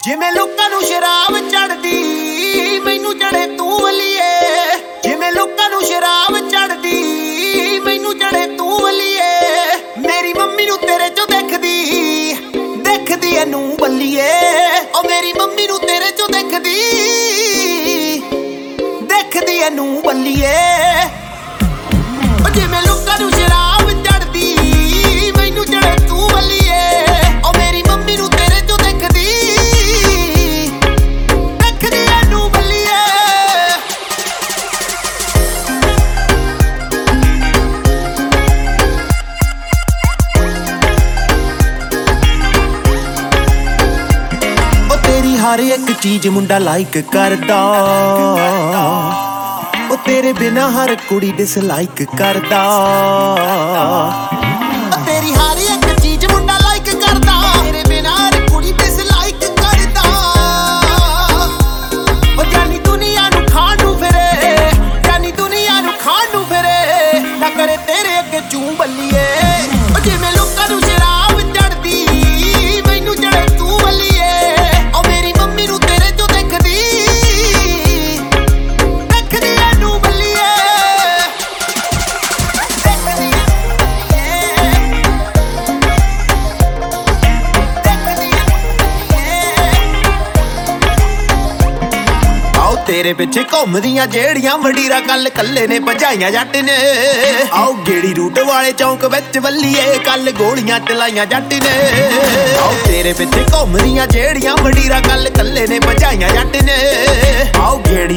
ਜਿਵੇਂ ਲੋਕਾਂ ਨੂੰ ਸ਼ਰਾਬ ਚੜਦੀ ਮੈਨੂੰ ਚੜੇ ਤੂੰ ਵਲੀਏ। ਜਿਵੇਂ ਲੋਕਾਂ ਨੂੰ ਸ਼ਰਾਬ ਚੜਦੀ ਮੈਨੂੰ ਚੜੇ ਤੂੰ ਵਲੀਏ। ਮੇਰੀ ਮੰਮੀ ਨੂੰ ਤੇਰੇ ਚੋਂ ਦੇਖਦੀ ਐਨੂੰ ਬੱਲੀਏ। ਓ ਮੇਰੀ ਮੰਮੀ ਨੂੰ ਤੇਰੇ ਚੋਂ ਦੇਖਦੀ ਐਨੂੰ ਬੱਲੀਏ। ਓ ਜਿਵੇਂ ਲੋਕਾਂ ਨੂੰ ਸ਼ਰਾਬ ਚੜਦੀ ਮੈਨੂੰ ਚੜੇ ਤੂੰ ਵਲੀਏ। ਓ ਮੇਰੀ ਮੰਮੀ ਨੂੰ ਤੇਰੇ ਚੋਂ ਦੇਖਦੀ ਐਨੂੰ ਬੱਲੀਏ। ਓ ਤੇਰੀ ਹਰ ਇੱਕ ਚੀਜ਼ ਮੁੰਡਾ ਲਾਈਕ ਕਰਦਾ। ਓ ਤੇਰੇ ਬਿਨਾ ਹਰ ਕੁੜੀ ਡਿਸਲਾਈਕ ਕਰਦਾ। ਓ ਤੇਰੀ ਹਰ ਇੱਕ ਚੀਜ਼ ਮੁੰਡਾ ਲਾਈਕ ਕਰਦਾ। ਤੇਰੇ ਬਿਨਾ ਹਰ ਕੁੜੀ ਡਿਸਲਾਈਕ ਕਰਦਾ। ਓ ਜਾਨੀ ਦੁਨੀਆ ਨੂੰ ਖਾਣ ਨੂੰ ਫਿਰੇ, ਜਾਨੀ ਦੁਨੀਆ ਨੂੰ ਖਾਣ ਨੂੰ ਫਿਰੇ। ਨਾ ਕਰੇ ਤੇਰੇ ਅੱਗੇ ਚੂੰ ਬੱਲੀਏ। ਓ ਜਿਵੇਂ ਲੋਕਾਂ ਨੂੰ ਸ਼ਰਾਬ ਚੜਦੀ ਮੈਨੂੰ ਚੜੇ ਤੂੰ ਬੱਲੀਏ। ਓ ਮੇਰੀ ਮੰਮੀ ਨੂੰ ਤੇਰੇ ਚੋਂ ਦੇਖਦੀ ਐਨੂੰ ਬੱਲੀਏ। ਆਓ ਤੇਰੇ ਪਿੱਛੇ ਘੁੰਮਦੀਆਂ ਜਿਹੜੀਆਂ ਵਡੀਰਾ ਕੱਲ ਕੱਲੇ ਨੇ ਭਜਾਈਆਂ ਜੱਟ ਨੇ। ਆਓ ਗੇੜੀ ਰੂਟ ਵਾਲੇ ਚੌਂਕ ਵਿੱਚ ਵੱਲੀਏ ਕੱਲ ਗੋਲੀਆਂ ਚਲਾਈਆਂ ਜੱਟ ਨੇ। ਆਓ ਤੇਰੇ ਪਿੱਛੇ ਘੁੰਮਦੀਆਂ ਜਿਹੜੀਆਂ ਵਡੀਰਾ ਕੱਲ ਕੱਲੇ ਨੇ ਭਜਾਈਆਂ ਜੱਟ ਨੇ। ਆਓ ਗੇੜੀ